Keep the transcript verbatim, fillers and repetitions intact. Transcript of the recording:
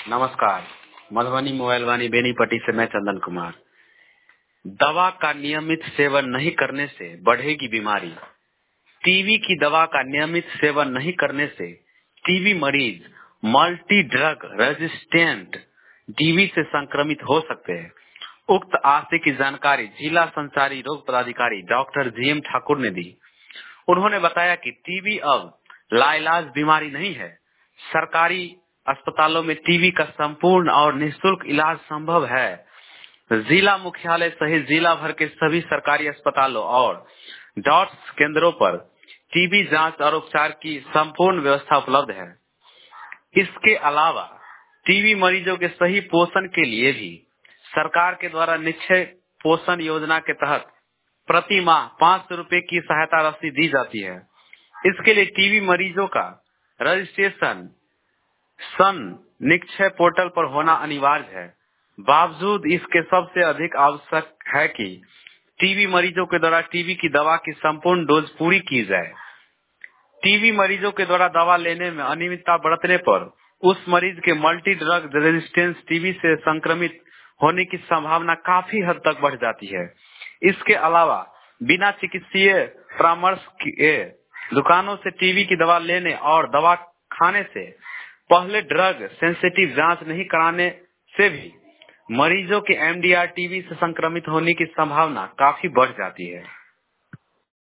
नमस्कार। मधुबनी मोबाइल वाणी बेनीपट्टी से मैं चंदन कुमार। दवा का नियमित सेवन नहीं करने से बढ़ेगी बीमारी। टीबी की दवा का नियमित सेवन नहीं करने से टीबी मरीज मल्टी ड्रग रेजिस्टेंट टीबी से संक्रमित हो सकते हैं। उक्त आशय की जानकारी जिला संचारी रोग पदाधिकारी डॉक्टर जी एम ठाकुर ने दी। उन्होंने बताया कि टीबी अब लाइलाज बीमारी नहीं है। सरकारी अस्पतालों में टीबी का संपूर्ण और निःशुल्क इलाज संभव है। जिला मुख्यालय सहित जिला भर के सभी सरकारी अस्पतालों और डॉट्स केंद्रों पर टीबी जांच और उपचार की संपूर्ण व्यवस्था उपलब्ध है। इसके अलावा टीबी मरीजों के सही पोषण के लिए भी सरकार के द्वारा निश्चय पोषण योजना के तहत प्रति माह पाँच सौ रूपये की सहायता राशि दी जाती है। इसके लिए टीबी मरीजों का रजिस्ट्रेशन सन निक्षय पोर्टल पर होना अनिवार्य है। बावजूद इसके सबसे अधिक आवश्यक है कि टीबी मरीजों के द्वारा टीबी की दवा की संपूर्ण डोज पूरी की जाए। टीबी मरीजों के द्वारा दवा लेने में अनियमितता बरतने पर उस मरीज के मल्टी ड्रग रेजिस्टेंस टीबी से संक्रमित होने की संभावना काफी हद तक बढ़ जाती है। इसके अलावा बिना चिकित्सीय परामर्श के दुकानों से टीबी की दवा लेने और दवा खाने से पहले ड्रग सेंसिटिव जांच नहीं कराने से भी मरीजों के एमडीआर टीबी से संक्रमित होने की संभावना काफी बढ़ जाती है।